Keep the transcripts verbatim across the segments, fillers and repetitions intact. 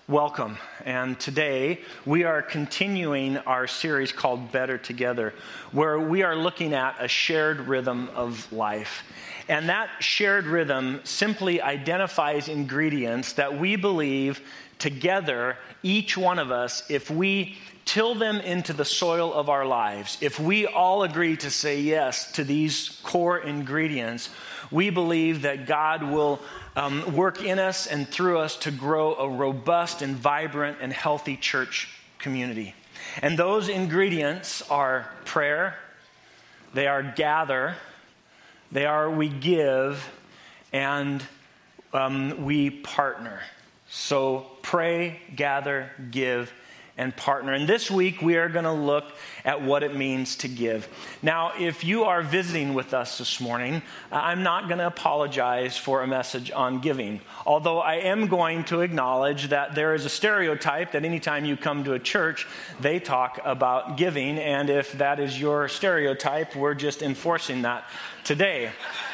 Welcome, and today we are continuing our series called Better Together, where we are looking at a shared rhythm of life. And that shared rhythm simply identifies ingredients that we believe together, each one of us, if we till them into the soil of our lives, if we all agree to say yes to these core ingredients, we believe that God will um, work in us and through us to grow a robust and vibrant and healthy church community. And those ingredients are prayer, they are gather, they are we give, and um, we partner. So pray, gather, give, and partner. And this week we are going to look at what it means to give. Now, if you are visiting with us this morning, I'm not going to apologize for a message on giving. Although I am going to acknowledge that there is a stereotype that anytime you come to a church, they talk about giving. And if that is your stereotype, we're just enforcing that today.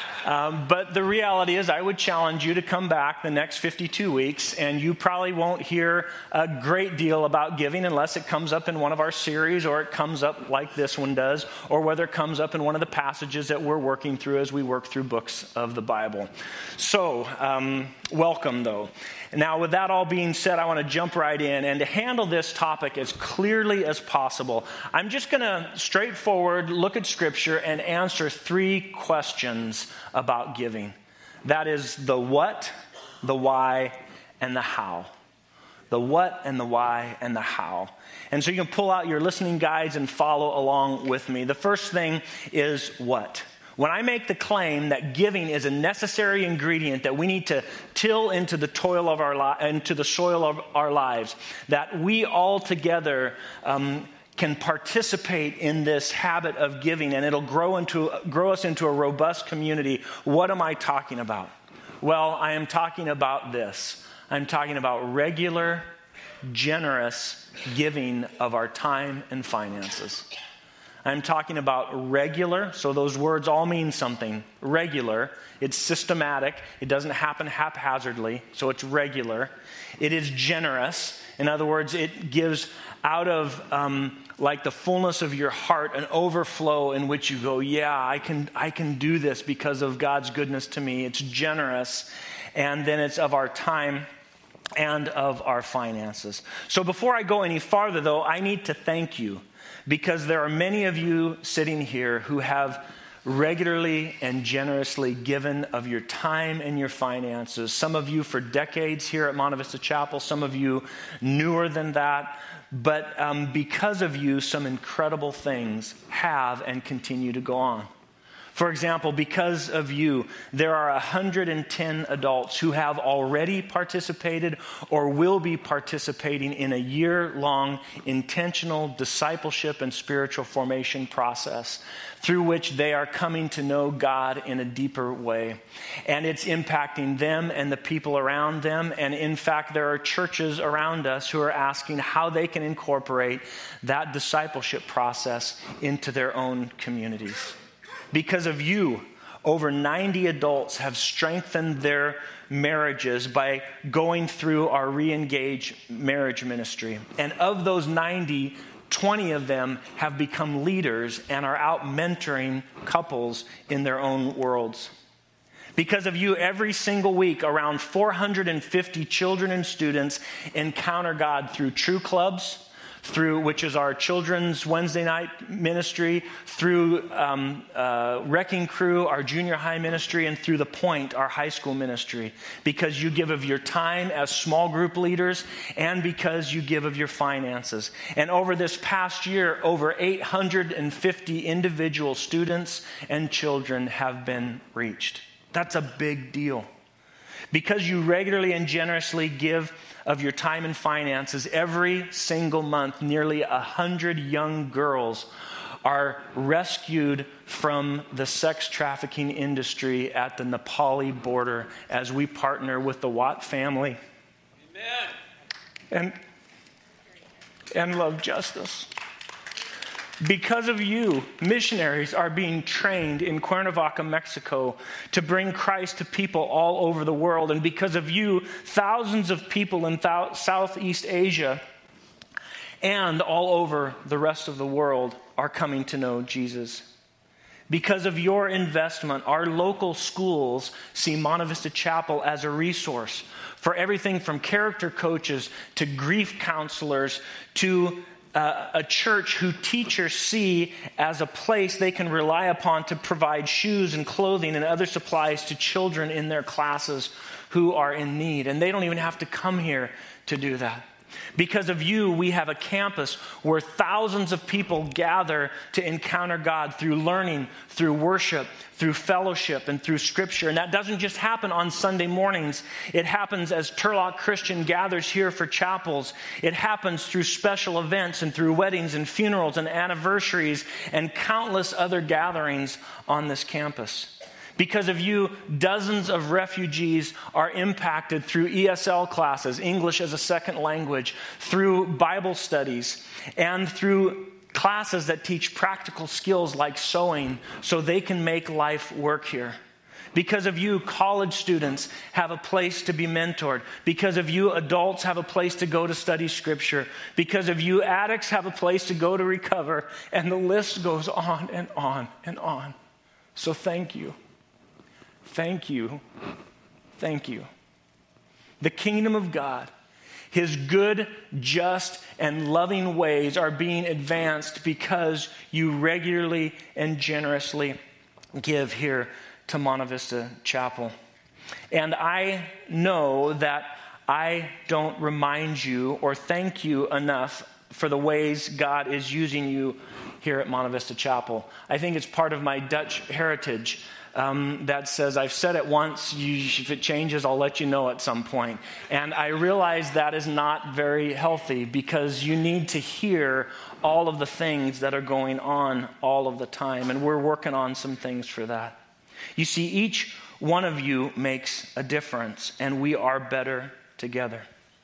Um, but the reality is I would challenge you to come back the next fifty-two weeks, and you probably won't hear a great deal about giving unless it comes up in one of our series, or it comes up like this one does, or whether it comes up in one of the passages that we're working through as we work through books of the Bible. So, um, welcome though. Now, with that all being said, I want to jump right in. And to handle this topic as clearly as possible, I'm just going to straightforward look at Scripture and answer three questions about giving. That is the what, the why, and the how. The what and the why and the how. And so you can pull out your listening guides and follow along with me. The first thing is what? When I make the claim that giving is a necessary ingredient that we need to till into the toil of our li- into the soil of our lives, that we all together um, can participate in this habit of giving, and it'll grow into grow us into a robust community. What am I talking about? Well, I am talking about this. I'm talking about regular, generous giving of our time and finances. I'm talking about regular, so those words all mean something. Regular, it's systematic, it doesn't happen haphazardly, so it's regular. It is generous, in other words, it gives out of um, like the fullness of your heart an overflow in which you go, yeah, I can, I can do this because of God's goodness to me. It's generous, and then it's of our time and of our finances. So before I go any farther, though, I need to thank you. Because there are many of you sitting here who have regularly and generously given of your time and your finances. Some of you for decades here at Monte Vista Chapel, some of you newer than that. But um, because of you, some incredible things have and continue to go on. For example, because of you, there are one hundred ten adults who have already participated or will be participating in a year-long intentional discipleship and spiritual formation process through which they are coming to know God in a deeper way. And it's impacting them and the people around them. And in fact, there are churches around us who are asking how they can incorporate that discipleship process into their own communities. Because of you, over ninety adults have strengthened their marriages by going through our Re-Engage marriage ministry. And of those ninety, twenty of them have become leaders and are out mentoring couples in their own worlds. Because of you, every single week, around four hundred fifty children and students encounter God through True Clubs, through which is our children's Wednesday night ministry, through um, uh, Wrecking Crew, our junior high ministry, and through The Point, our high school ministry, because you give of your time as small group leaders and because you give of your finances. And over this past year, over eight hundred fifty individual students and children have been reached. That's a big deal. Because you regularly and generously give of your time and finances, every single month, nearly a hundred young girls are rescued from the sex trafficking industry at the Nepali border as we partner with the Watt family. Amen. And, and Love Justice. Because of you, missionaries are being trained in Cuernavaca, Mexico, to bring Christ to people all over the world. And because of you, thousands of people in th- Southeast Asia and all over the rest of the world are coming to know Jesus. Because of your investment, our local schools see Monte Vista Chapel as a resource for everything from character coaches to grief counselors to uh, a church who teachers see as a place they can rely upon to provide shoes and clothing and other supplies to children in their classes who are in need. And they don't even have to come here to do that. Because of you, we have a campus where thousands of people gather to encounter God through learning, through worship, through fellowship, and through Scripture. And that doesn't just happen on Sunday mornings. It happens as Turlock Christian gathers here for chapels. It happens through special events and through weddings and funerals and anniversaries and countless other gatherings on this campus. Because of you, dozens of refugees are impacted through E S L classes, English as a second language, through Bible studies, and through classes that teach practical skills like sewing so they can make life work here. Because of you, college students have a place to be mentored. Because of you, adults have a place to go to study Scripture. Because of you, addicts have a place to go to recover. And the list goes on and on and on. So thank you. Thank you. Thank you. The kingdom of God, His good, just, and loving ways are being advanced because you regularly and generously give here to Monte Vista Chapel. And I know that I don't remind you or thank you enough for the ways God is using you here at Monte Vista Chapel. I think it's part of my Dutch heritage. Um, that says, I've said it once, you, if it changes, I'll let you know at some point. And I realize that is not very healthy because you need to hear all of the things that are going on all of the time. And we're working on some things for that. You see, each one of you makes a difference, and we are better together.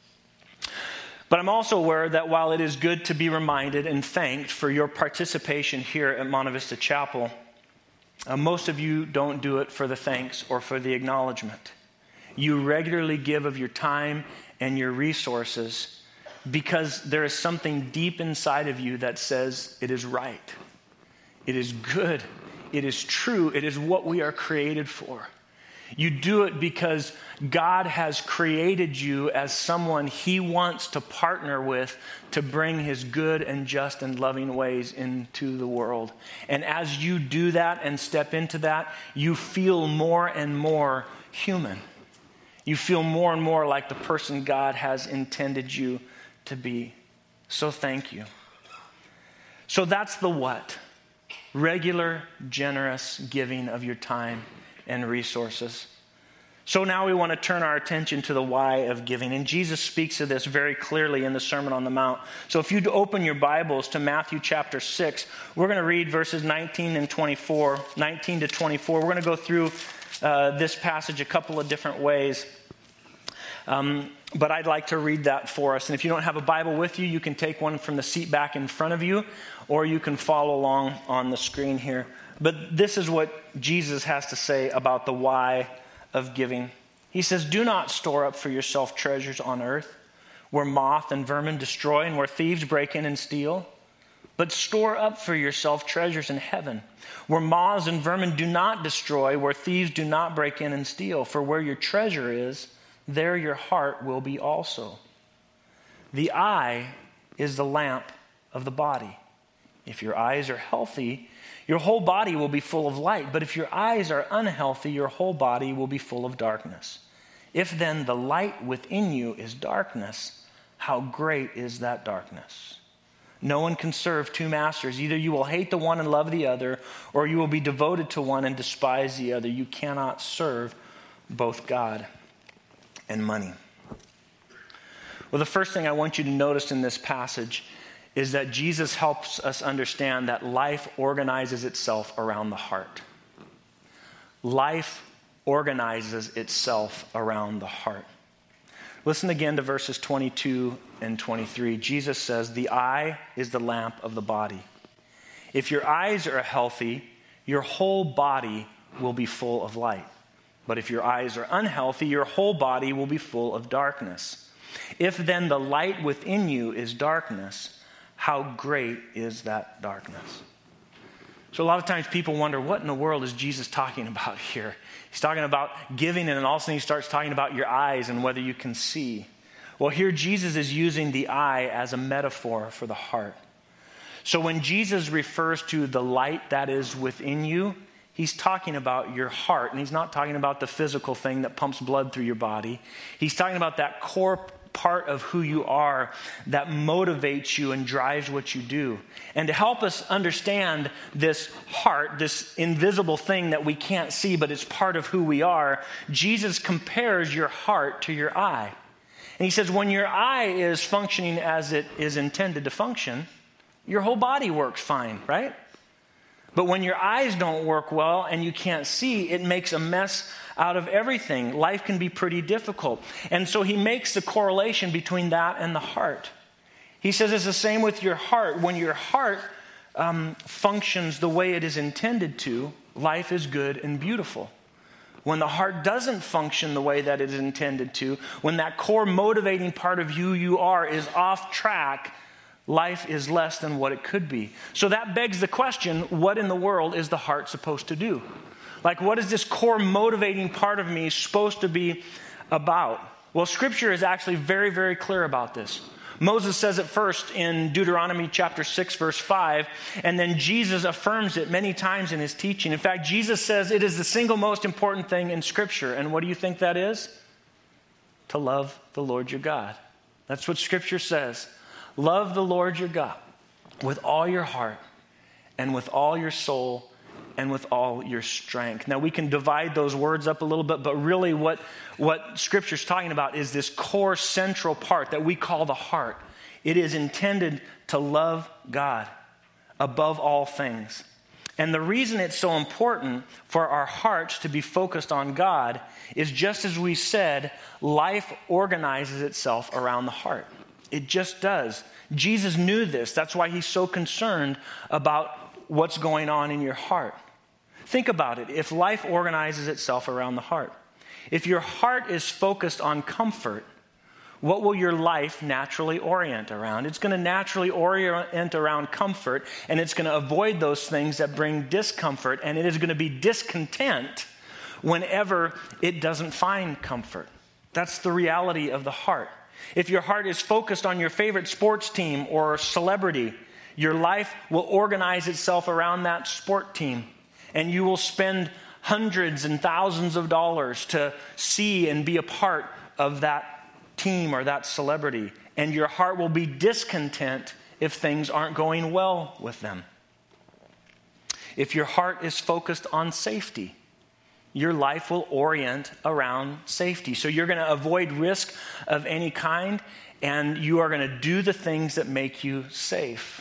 But I'm also aware that while it is good to be reminded and thanked for your participation here at Monte Vista Chapel, Uh, most of you don't do it for the thanks or for the acknowledgement. You regularly give of your time and your resources because there is something deep inside of you that says it is right. It is good. It is true. It is what we are created for. You do it because God has created you as someone He wants to partner with to bring His good and just and loving ways into the world. And as you do that and step into that, you feel more and more human. You feel more and more like the person God has intended you to be. So thank you. So that's the what. Regular, generous giving of your time and resources. So now we want to turn our attention to the why of giving. And Jesus speaks of this very clearly in the Sermon on the Mount. So if you'd open your Bibles to Matthew chapter six, we're going to read verses nineteen and twenty-four, nineteen to twenty-four. We're going to go through uh, this passage a couple of different ways. Um, but I'd like to read that for us. And if you don't have a Bible with you, you can take one from the seat back in front of you, or you can follow along on the screen here. But this is what Jesus has to say about the why of giving. He says, "Do not store up for yourself treasures on earth, where moth and vermin destroy and where thieves break in and steal. But store up for yourself treasures in heaven, where moths and vermin do not destroy, where thieves do not break in and steal. For where your treasure is, there your heart will be also. The eye is the lamp of the body. If your eyes are healthy, your whole body will be full of light. But if your eyes are unhealthy, your whole body will be full of darkness. If then the light within you is darkness, how great is that darkness? No one can serve two masters. Either you will hate the one and love the other, or you will be devoted to one and despise the other. You cannot serve both God and money." Well, the first thing I want you to notice in this passage is that Jesus helps us understand that life organizes itself around the heart. Life organizes itself around the heart. Listen again to verses twenty-two and twenty-three. Jesus says, "The eye is the lamp of the body. If your eyes are healthy, your whole body will be full of light. But if your eyes are unhealthy, your whole body will be full of darkness. If then the light within you is darkness, how great is that darkness? So a lot of times people wonder, what in the world is Jesus talking about here? He's talking about giving, and then all of a sudden he starts talking about your eyes and whether you can see. Well, here Jesus is using the eye as a metaphor for the heart. So when Jesus refers to the light that is within you, he's talking about your heart, and he's not talking about the physical thing that pumps blood through your body. He's talking about that core part of who you are that motivates you and drives what you do. And to help us understand this heart, this invisible thing that we can't see, but it's part of who we are, Jesus compares your heart to your eye. And he says, when your eye is functioning as it is intended to function, your whole body works fine, right? But when your eyes don't work well and you can't see, it makes a mess out of everything. Life can be pretty difficult. And so he makes the correlation between that and the heart. He says it's the same with your heart. When your heart um, functions the way it is intended to, life is good and beautiful. When the heart doesn't function the way that it is intended to, when that core motivating part of who you are is off track, life is less than what it could be. So that begs the question, what in the world is the heart supposed to do? Like, what is this core motivating part of me supposed to be about? Well, Scripture is actually very, very clear about this. Moses says it first in Deuteronomy chapter six, verse five, and then Jesus affirms it many times in his teaching. In fact, Jesus says it is the single most important thing in Scripture. And what do you think that is? To love the Lord your God. That's what Scripture says. Love the Lord your God with all your heart and with all your soul and with all your strength. Now, we can divide those words up a little bit, but really what, what Scripture's talking about is this core central part that we call the heart. It is intended to love God above all things. And the reason it's so important for our hearts to be focused on God is, just as we said, life organizes itself around the heart. It just does. Jesus knew this. That's why he's so concerned about what's going on in your heart. Think about it. If life organizes itself around the heart, if your heart is focused on comfort, what will your life naturally orient around? It's going to naturally orient around comfort, and it's going to avoid those things that bring discomfort, and it is going to be discontent whenever it doesn't find comfort. That's the reality of the heart. If your heart is focused on your favorite sports team or celebrity, your life will organize itself around that sport team. And you will spend hundreds and thousands of dollars to see and be a part of that team or that celebrity. And your heart will be discontent if things aren't going well with them. If your heart is focused on safety, your life will orient around safety. So you're going to avoid risk of any kind, and you are going to do the things that make you safe.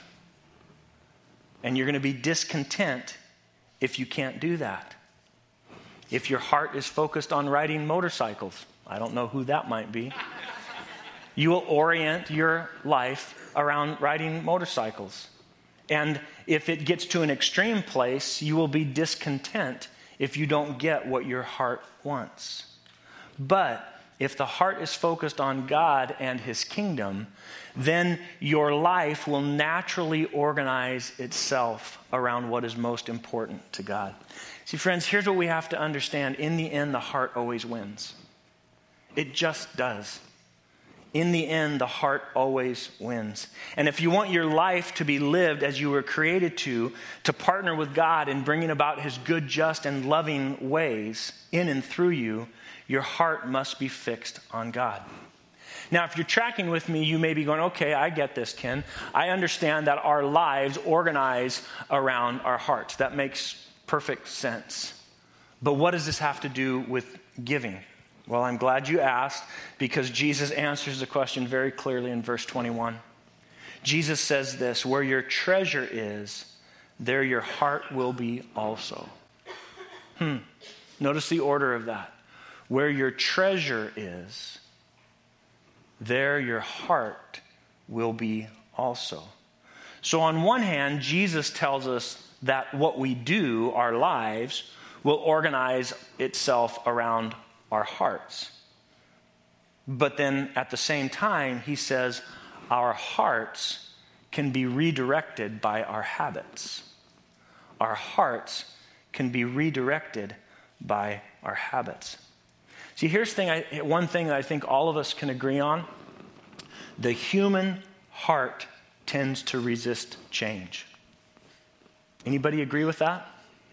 And you're going to be discontent if you can't do that. If your heart is focused on riding motorcycles, I don't know who that might be, you will orient your life around riding motorcycles. And if it gets to an extreme place, you will be discontent if you don't get what your heart wants. But if the heart is focused on God and his kingdom, then your life will naturally organize itself around what is most important to God. See, friends, here's what we have to understand. In the end, the heart always wins. It just does. In the end, the heart always wins. And if you want your life to be lived as you were created to, to partner with God in bringing about his good, just, and loving ways in and through you, your heart must be fixed on God. Now, if you're tracking with me, you may be going, okay, I get this, Ken. I understand that our lives organize around our hearts. That makes perfect sense. But what does this have to do with giving? Well, I'm glad you asked, because Jesus answers the question very clearly in verse twenty-one. Jesus says this, where your treasure is, there your heart will be also. Hmm. Notice the order of that. Where your treasure is, there your heart will be also. So on one hand, Jesus tells us that what we do, our lives, will organize itself around our hearts. But then at the same time, he says our hearts can be redirected by our habits. Our hearts can be redirected by our habits. See, here's thing I, one thing that I think all of us can agree on. The human heart tends to resist change. Anybody agree with that?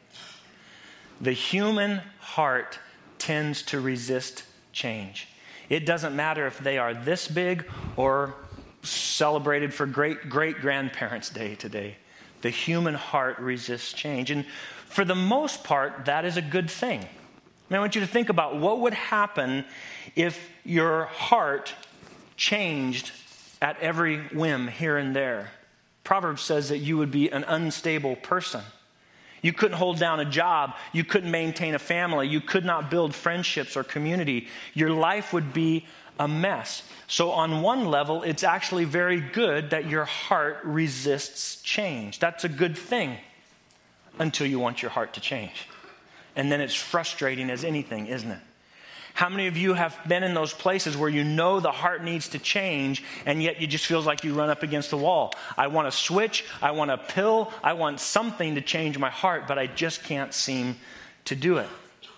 The human heart tends to resist change. It doesn't matter if they are this big or celebrated for great great grandparents' day today. The human heart resists change. And for the most part, that is a good thing. I mean, I want you to think about what would happen if your heart changed at every whim here and there. Proverbs says that you would be an unstable person. You couldn't hold down a job. You couldn't maintain a family. You could not build friendships or community. Your life would be a mess. So on one level, it's actually very good that your heart resists change. That's a good thing until you want your heart to change. And then it's frustrating as anything, isn't it? How many of you have been in those places where you know the heart needs to change, and yet you just feels like you run up against the wall? I want to switch, I want a pill, I want something to change my heart, but I just can't seem to do it.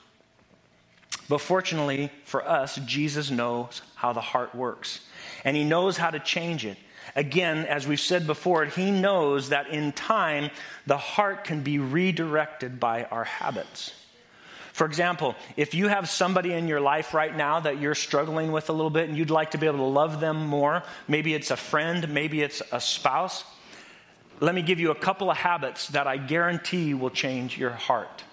But fortunately for us, Jesus knows how the heart works, and he knows how to change it. Again, as we've said before, he knows that in time, the heart can be redirected by our habits. For example, if you have somebody in your life right now that you're struggling with a little bit and you'd like to be able to love them more, maybe it's a friend, maybe it's a spouse, let me give you a couple of habits that I guarantee will change your heart.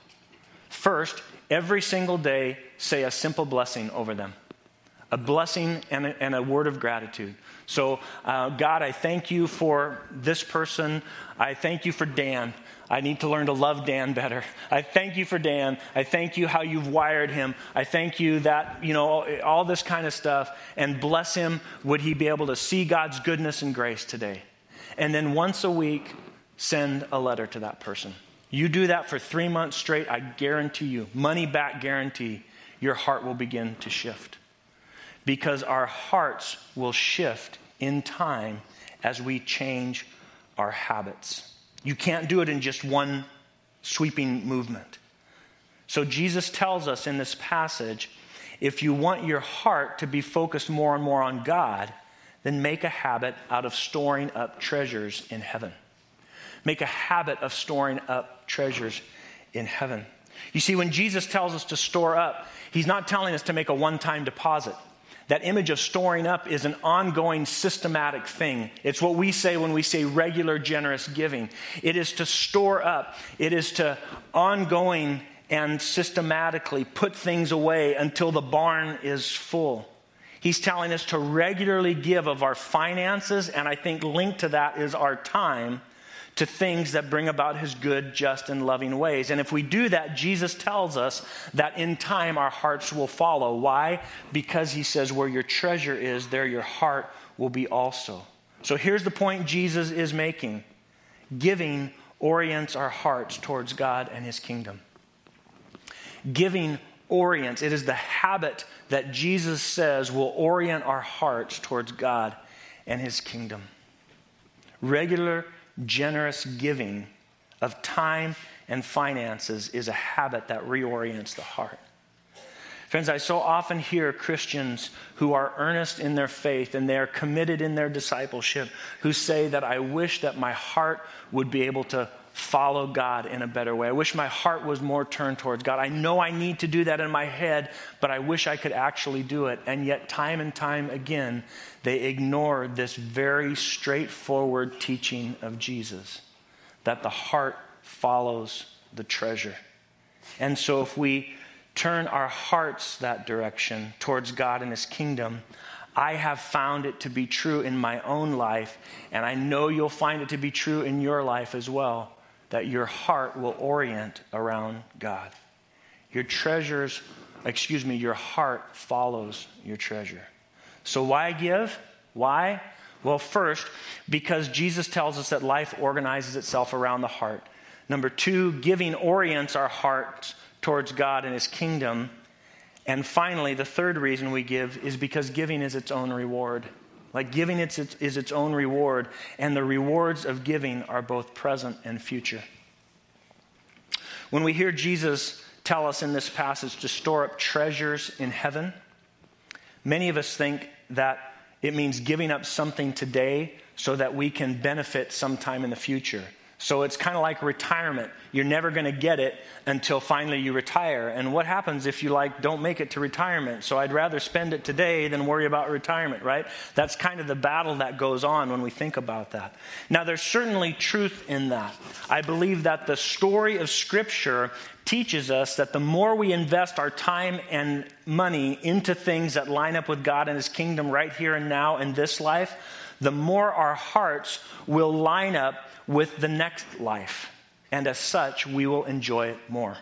First, every single day, say a simple blessing over them. A blessing and a, and a word of gratitude. So, uh, God, I thank you for this person. I thank you for Dan. I need to learn to love Dan better. I thank you for Dan. I thank you how you've wired him. I thank you that, you know, all this kind of stuff. And bless him. Would he be able to see God's goodness and grace today? And then once a week, send a letter to that person. You do that for three months straight, I guarantee you, money back guarantee, your heart will begin to shift. Because our hearts will shift in time as we change our habits. You can't do it in just one sweeping movement. So Jesus tells us in this passage, if you want your heart to be focused more and more on God, then make a habit out of storing up treasures in heaven. Make a habit of storing up treasures in heaven. You see, when Jesus tells us to store up, he's not telling us to make a one-time deposit. That image of storing up is an ongoing systematic thing. It's what we say when we say regular generous giving. It is to store up. It is to ongoing and systematically put things away until the barn is full. He's telling us to regularly give of our finances, and I think linked to that is our time, to things that bring about his good, just, and loving ways. And if we do that, Jesus tells us that in time our hearts will follow. Why? Because he says where your treasure is, there your heart will be also. So here's the point Jesus is making. Giving orients our hearts towards God and his kingdom. Giving orients. It is the habit that Jesus says will orient our hearts towards God and his kingdom. Regular generous giving of time and finances is a habit that reorients the heart. Friends, I so often hear Christians who are earnest in their faith and they are committed in their discipleship who say that I wish that my heart would be able to follow God in a better way. I wish my heart was more turned towards God. I know I need to do that in my head, but I wish I could actually do it. And yet time and time again, they ignore this very straightforward teaching of Jesus, that the heart follows the treasure. And so if we turn our hearts that direction towards God and his kingdom, I have found it to be true in my own life, and I know you'll find it to be true in your life as well, that your heart will orient around God. Your treasures, excuse me, your heart follows your treasure. So why give? Why? Well, first, because Jesus tells us that life organizes itself around the heart. Number two, giving orients our hearts towards God and his kingdom. And finally, the third reason we give is because giving is its own reward. Like giving is its, is its own reward, and the rewards of giving are both present and future. When we hear Jesus tell us in this passage to store up treasures in heaven, many of us think that it means giving up something today so that we can benefit sometime in the future. So it's kind of like retirement. You're never going to get it until finally you retire. And what happens if you like don't make it to retirement? So I'd rather spend it today than worry about retirement, right? That's kind of the battle that goes on when we think about that. Now, there's certainly truth in that. I believe that the story of Scripture teaches us that the more we invest our time and money into things that line up with God and his kingdom right here and now in this life, the more our hearts will line up with the next life. And as such, we will enjoy it more.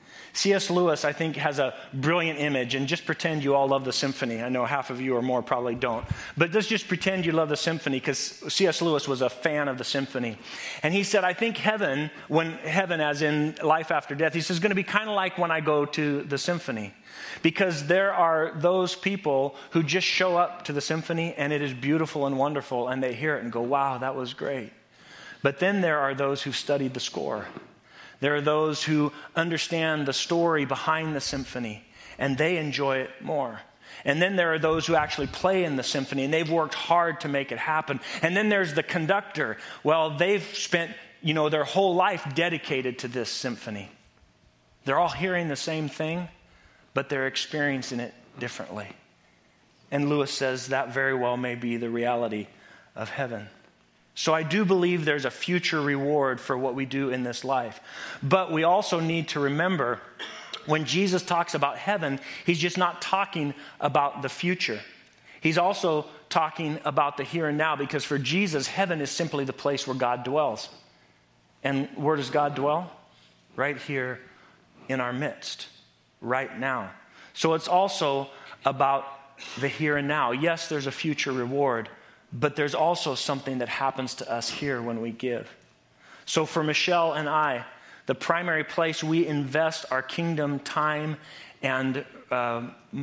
C S Lewis, I think, has a brilliant image. And just pretend you all love the symphony. I know half of you or more probably don't. But let's just pretend you love the symphony, because C S Lewis was a fan of the symphony. And he said, I think heaven, when heaven as in life after death, he says, is going to be kind of like when I go to the symphony. Because there are those people who just show up to the symphony and it is beautiful and wonderful, and they hear it and go, wow, that was great. But then there are those who've studied the score. There are those who understand the story behind the symphony, and they enjoy it more. And then there are those who actually play in the symphony, and they've worked hard to make it happen. And then there's the conductor. Well, they've spent, you know, their whole life dedicated to this symphony. They're all hearing the same thing, but they're experiencing it differently. And Lewis says that very well may be the reality of heaven. So I do believe there's a future reward for what we do in this life. But we also need to remember, when Jesus talks about heaven, he's just not talking about the future. He's also talking about the here and now, because for Jesus, heaven is simply the place where God dwells. And where does God dwell? Right here in our midst, right now. So it's also about the here and now. Yes, there's a future reward, but there's also something that happens to us here when we give. So for Michelle and I, the primary place we invest our kingdom time and uh,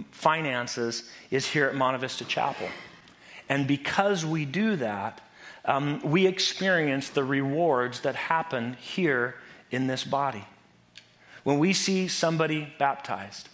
finances is here at Monte Vista Chapel. And because we do that, um, we experience the rewards that happen here in this body. When we see somebody baptized,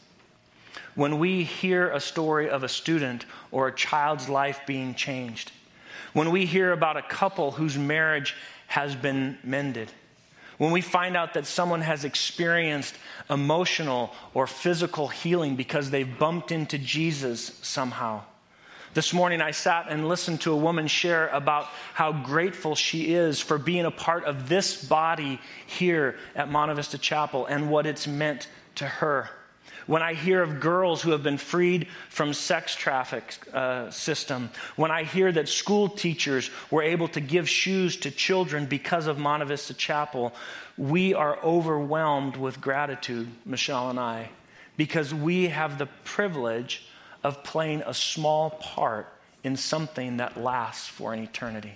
when we hear a story of a student or a child's life being changed, when we hear about a couple whose marriage has been mended, when we find out that someone has experienced emotional or physical healing because they've bumped into Jesus somehow. This morning I sat and listened to a woman share about how grateful she is for being a part of this body here at Monte Vista Chapel and what it's meant to her. When I hear of girls who have been freed from sex traffic uh, system, when I hear that school teachers were able to give shoes to children because of Monte Vista Chapel, we are overwhelmed with gratitude, Michelle and I, because we have the privilege of playing a small part in something that lasts for an eternity.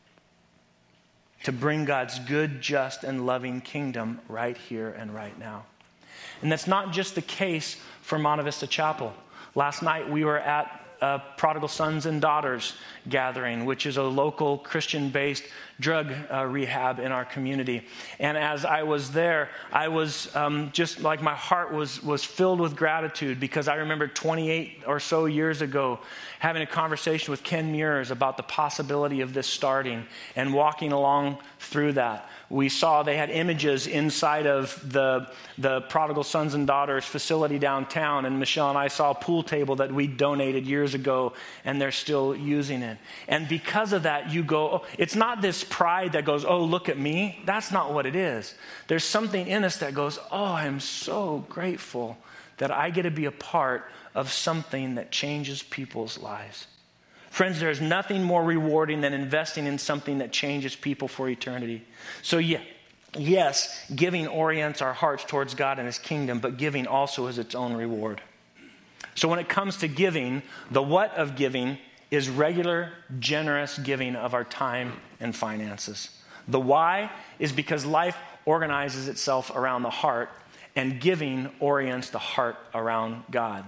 To bring God's good, just, and loving kingdom right here and right now. And that's not just the case for Monte Vista Chapel. Last night we were at a Prodigal Sons and Daughters gathering, which is a local Christian-based drug uh, rehab in our community. And as I was there, I was um, just like my heart was was filled with gratitude, because I remember twenty-eight or so years ago having a conversation with Ken Muirs about the possibility of this starting and walking along through that. We saw they had images inside of the, the Prodigal Sons and Daughters facility downtown, and Michelle and I saw a pool table that we donated years ago, and they're still using it. And because of that, you go, oh, it's not this pride that goes, oh, look at me. That's not what it is. There's something in us that goes, oh, I'm so grateful that I get to be a part of something that changes people's lives. Friends, there's nothing more rewarding than investing in something that changes people for eternity. So yeah, yes, giving orients our hearts towards God and his kingdom, but giving also is its own reward. So when it comes to giving, the what of giving is regular, generous giving of our time and finances. The why is because life organizes itself around the heart, and giving orients the heart around God.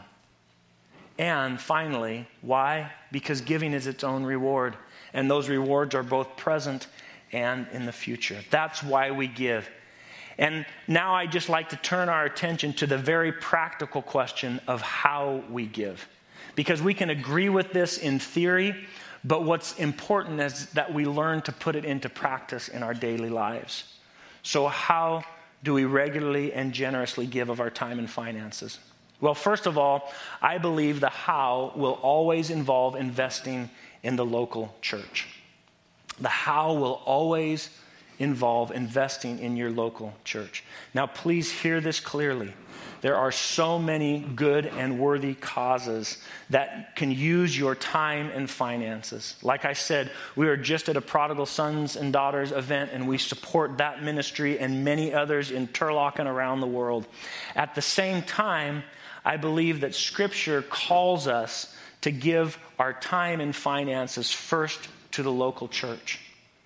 And finally, why? Because giving is its own reward, and those rewards are both present and in the future. That's why we give. And now I'd just like to turn our attention to the very practical question of how we give. Because we can agree with this in theory, but what's important is that we learn to put it into practice in our daily lives. So how do we regularly and generously give of our time and finances? Well, first of all, I believe the how will always involve investing in the local church. The how will always involve investing in your local church. Now, please hear this clearly. There are so many good and worthy causes that can use your time and finances. Like I said, we are just at a Prodigal Sons and Daughters event, and we support that ministry and many others in Turlock and around the world. At the same time, I believe that Scripture calls us to give our time and finances first to the local church.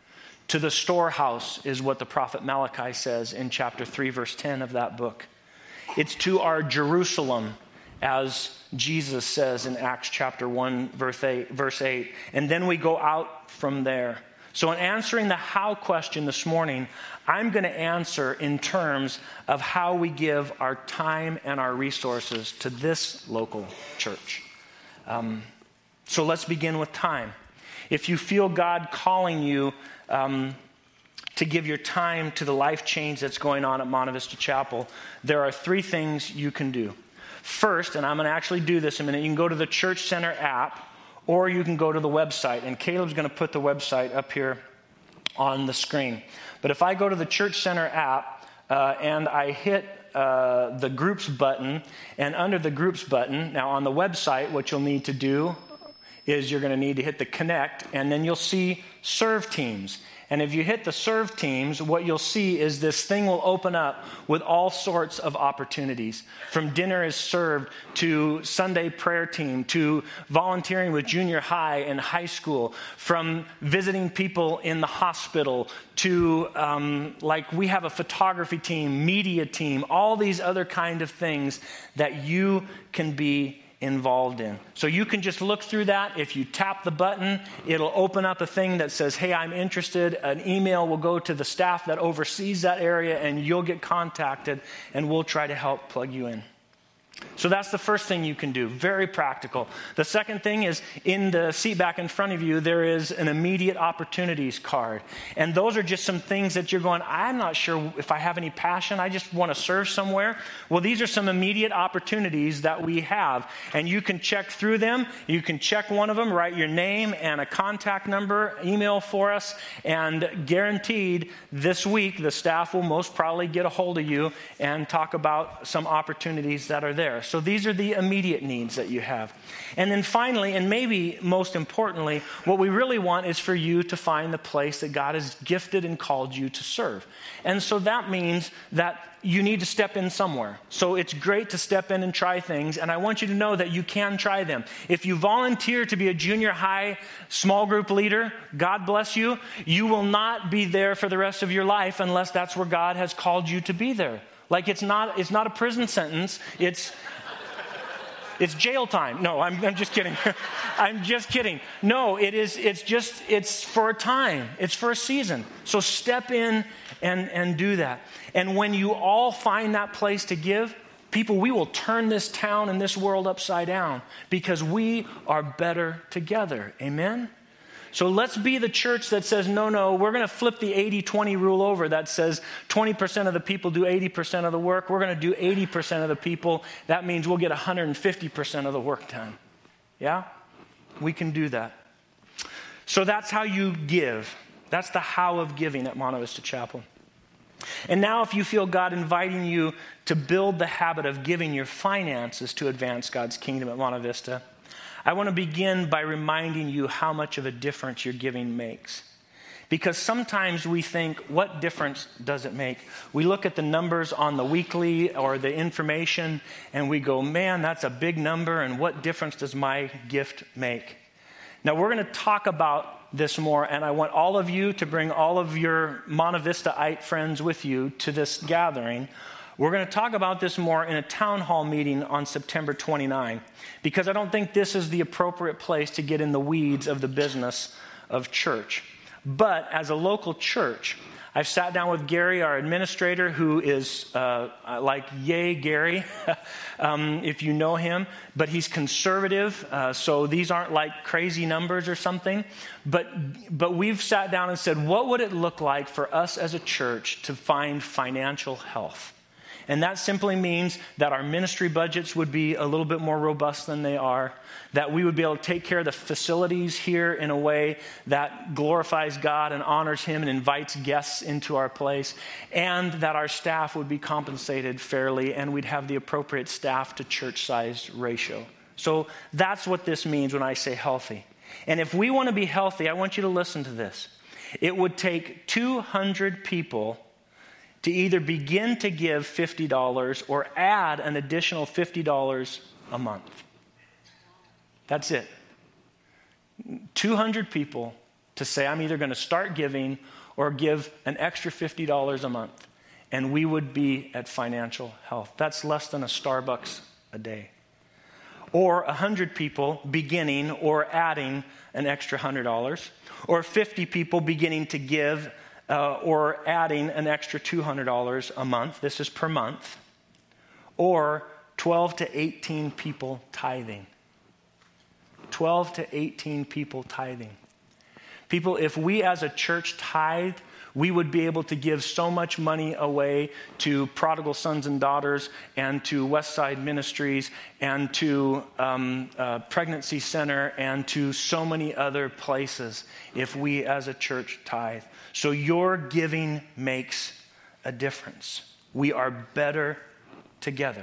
To the storehouse is what the prophet Malachi says in chapter three, verse ten of that book. It's to our Jerusalem, as Jesus says in Acts chapter one, verse eight, verse eight. And then we go out from there. So in answering the how question this morning, I'm going to answer in terms of how we give our time and our resources to this local church. Um, so let's begin with time. If you feel God calling you um, to give your time to the life change that's going on at Monte Vista Chapel, there are three things you can do. First, and I'm going to actually do this in a minute, you can go to the Church Center app, or you can go to the website. And Caleb's going to put the website up here on the screen. But if I go to the Church Center app uh, and I hit uh, the groups button, and under the groups button, now on the website, what you'll need to do is you're going to need to hit the connect, and then you'll see serve teams. And if you hit the serve teams, what you'll see is this thing will open up with all sorts of opportunities. From dinner is served to Sunday prayer team, to volunteering with junior high and high school, from visiting people in the hospital to um, like we have a photography team, media team, all these other kind of things that you can be involved in. So you can just look through that. If you tap the button, it'll open up a thing that says, hey, I'm interested. An email will go to the staff that oversees that area, and you'll get contacted, and we'll try to help plug you in. So that's the first thing you can do. Very practical. The second thing is in the seat back in front of you, there is an immediate opportunities card. And those are just some things that you're going, I'm not sure if I have any passion. I just want to serve somewhere. Well, these are some immediate opportunities that we have. And you can check through them. You can check one of them, write your name and a contact number, email for us. And guaranteed this week, the staff will most probably get a hold of you and talk about some opportunities that are there. So these are the immediate needs that you have. And then finally, and maybe most importantly, what we really want is for you to find the place that God has gifted and called you to serve. And so that means that you need to step in somewhere. So it's great to step in and try things, and I want you to know that you can try them. If you volunteer to be a junior high small group leader, God bless you. You will not be there for the rest of your life unless that's where God has called you to be there. Like it's not, it's not a prison sentence. It's, it's jail time. No, I'm, I'm just kidding. I'm just kidding. No, it is. It's just. It's for a time. It's for a season. So step in and and do that. And when you all find that place to give, people, we will turn this town and this world upside down because we are better together. Amen. So let's be the church that says, no, no, we're going to flip the eighty twenty rule over that says twenty percent of the people do eighty percent of the work. We're going to do eighty percent of the people. That means we'll get one hundred fifty percent of the work done. Yeah? We can do that. So that's how you give. That's the how of giving at Monte Vista Chapel. And now if you feel God inviting you to build the habit of giving your finances to advance God's kingdom at Monte Vista, I want to begin by reminding you how much of a difference your giving makes. Because sometimes we think, what difference does it make? We look at the numbers on the weekly or the information and we go, man, that's a big number, and what difference does my gift make? Now, we're going to talk about this more, and I want all of you to bring all of your Monte Vistaite friends with you to this gathering. We're going to talk about this more in a town hall meeting on September twenty-ninth, because I don't think this is the appropriate place to get in the weeds of the business of church. But as a local church, I've sat down with Gary, our administrator, who is uh, like yay Gary, um, if you know him, but he's conservative, uh, so these aren't like crazy numbers or something. But but we've sat down and said, what would it look like for us as a church to find financial health? And that simply means that our ministry budgets would be a little bit more robust than they are, that we would be able to take care of the facilities here in a way that glorifies God and honors Him and invites guests into our place, and that our staff would be compensated fairly and we'd have the appropriate staff to church size ratio. So that's what this means when I say healthy. And if we want to be healthy, I want you to listen to this. It would take two hundred people to either begin to give fifty dollars or add an additional fifty dollars a month. That's it. two hundred people to say, I'm either going to start giving or give an extra fifty dollars a month, and we would be at financial health. That's less than a Starbucks a day. Or one hundred people beginning or adding an extra one hundred dollars, or fifty people beginning to give Uh, or adding an extra two hundred dollars a month. This is per month. Or twelve to eighteen people tithing. twelve to eighteen people tithing. People, if we as a church tithe, we would be able to give so much money away to Prodigal Sons and Daughters and to Westside Ministries and to um, uh, Pregnancy Center and to so many other places if we as a church tithe. So your giving makes a difference. We are better together.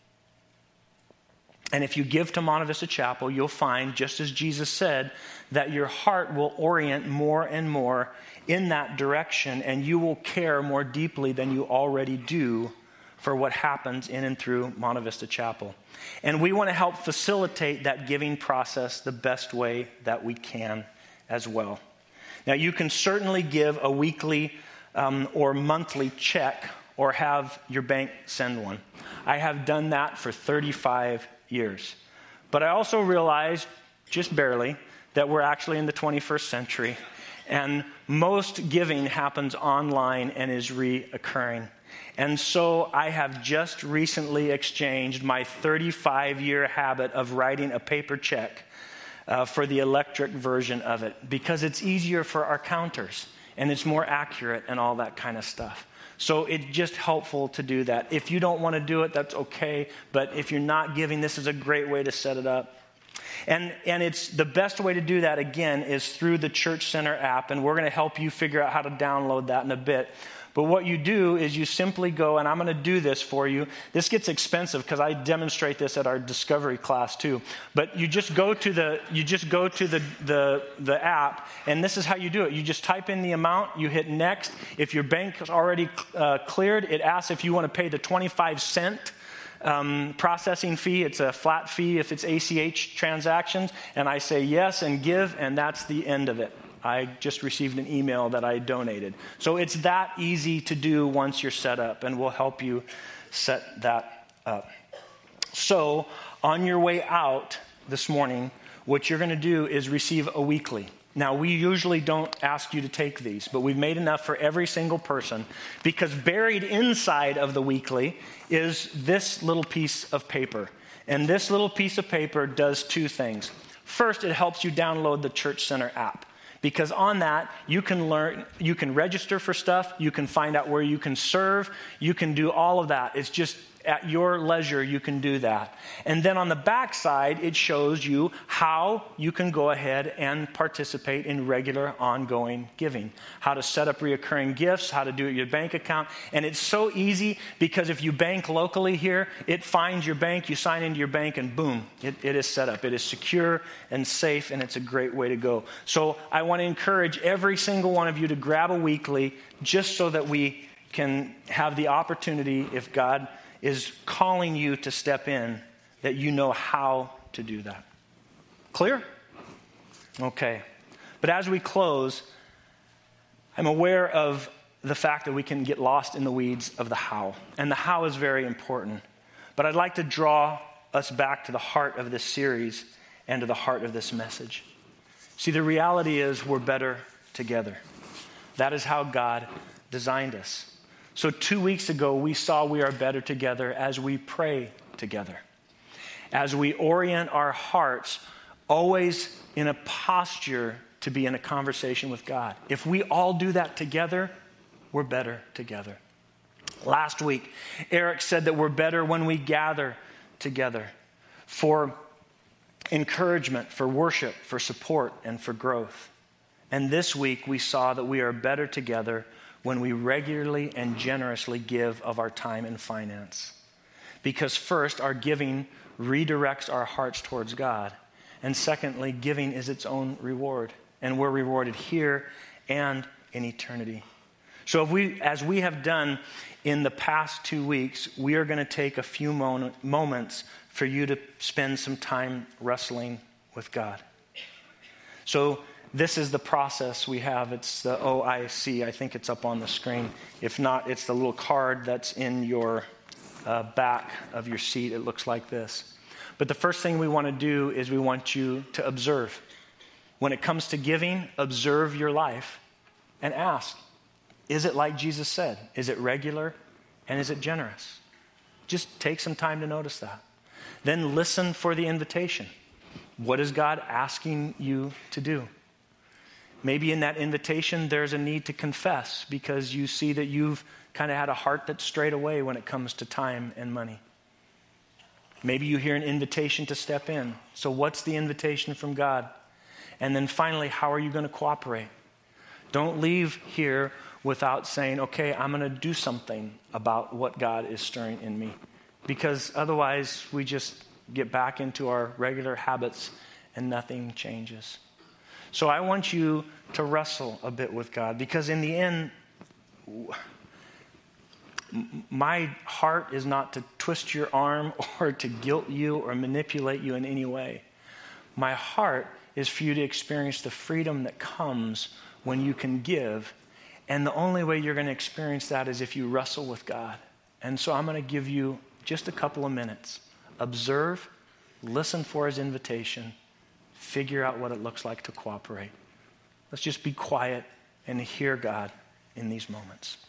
And if you give to Monte Vista Chapel, you'll find, just as Jesus said, that your heart will orient more and more in that direction, and you will care more deeply than you already do for what happens in and through Monte Vista Chapel. And we want to help facilitate that giving process the best way that we can as well. Now, you can certainly give a weekly um, or monthly check or have your bank send one. I have done that for thirty-five years. But I also realized, just barely, that we're actually in the twenty-first century, and most giving happens online and is reoccurring. And so I have just recently exchanged my thirty-five-year habit of writing a paper check uh, for the electric version of it, because it's easier for our counters, and it's more accurate and all that kind of stuff. So it's just helpful to do that. If you don't want to do it, that's okay. But if you're not giving, this is a great way to set it up. And and it's the best way to do that, again, is through the Church Center app. And we're going to help you figure out how to download that in a bit. But what you do is you simply go, and I'm going to do this for you. This gets expensive because I demonstrate this at our discovery class too. But you just go to the you just go to the, the the app, and this is how you do it. You just type in the amount, you hit next. If your bank is already uh, cleared, it asks if you want to pay the twenty-five cent um, processing fee. It's a flat fee if it's A C H transactions, and I say yes and give, and that's the end of it. I just received an email that I donated. So it's that easy to do once you're set up, and we'll help you set that up. So on your way out this morning, what you're going to do is receive a weekly. Now, we usually don't ask you to take these, but we've made enough for every single person, because buried inside of the weekly is this little piece of paper. And this little piece of paper does two things. First, it helps you download the Church Center app. Because on that, you can learn, you can register for stuff, you can find out where you can serve, you can do all of that. It's just at your leisure, you can do that. And then on the back side, it shows you how you can go ahead and participate in regular, ongoing giving. How to set up reoccurring gifts, how to do it your bank account. And it's so easy because if you bank locally here, it finds your bank, you sign into your bank, and boom, it, it is set up. It is secure and safe, and it's a great way to go. So I want to encourage every single one of you to grab a weekly just so that we can have the opportunity, if God is calling you to step in, that you know how to do that. Clear? Okay. But as we close, I'm aware of the fact that we can get lost in the weeds of the how. And the how is very important. But I'd like to draw us back to the heart of this series and to the heart of this message. See, the reality is we're better together. That is how God designed us. So two weeks ago, we saw we are better together as we pray together. As we orient our hearts always in a posture to be in a conversation with God. If we all do that together, we're better together. Last week, Eric said that we're better when we gather together for encouragement, for worship, for support, and for growth. And this week, we saw that we are better together when we regularly and generously give of our time and finance. Because first, our giving redirects our hearts towards God. And secondly, giving is its own reward. And we're rewarded here and in eternity. So if we, as we have done in the past two weeks, we are going to take a few mo- moments for you to spend some time wrestling with God. So this is the process we have. It's the O I C. I think it's up on the screen. If not, it's the little card that's in your uh, back of your seat. It looks like this. But the first thing we want to do is we want you to observe. When it comes to giving, observe your life and ask, is it like Jesus said? Is it regular and is it generous? Just take some time to notice that. Then listen for the invitation. What is God asking you to do? Maybe in that invitation, there's a need to confess because you see that you've kind of had a heart that's strayed away when it comes to time and money. Maybe you hear an invitation to step in. So what's the invitation from God? And then finally, how are you going to cooperate? Don't leave here without saying, okay, I'm going to do something about what God is stirring in me. Because otherwise, we just get back into our regular habits and nothing changes. So I want you to wrestle a bit with God. Because in the end, my heart is not to twist your arm or to guilt you or manipulate you in any way. My heart is for you to experience the freedom that comes when you can give. And the only way you're going to experience that is if you wrestle with God. And so I'm going to give you just a couple of minutes. Observe, listen for his invitation, figure out what it looks like to cooperate. Let's just be quiet and hear God in these moments.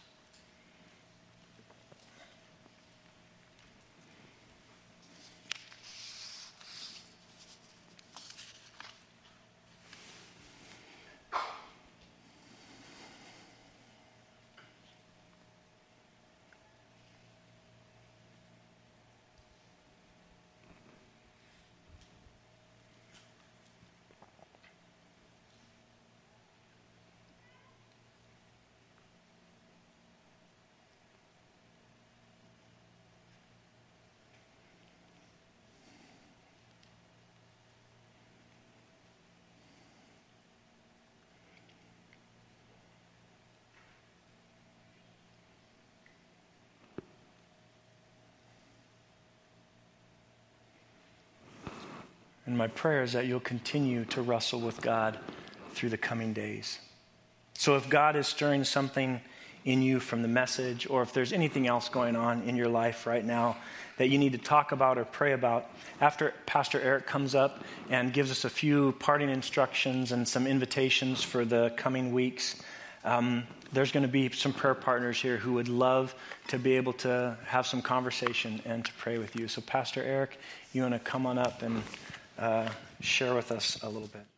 And my prayer is that you'll continue to wrestle with God through the coming days. So if God is stirring something in you from the message, or if there's anything else going on in your life right now that you need to talk about or pray about, after Pastor Eric comes up and gives us a few parting instructions and some invitations for the coming weeks, um, there's going to be some prayer partners here who would love to be able to have some conversation and to pray with you. So Pastor Eric, you want to come on up and Uh, share with us a little bit.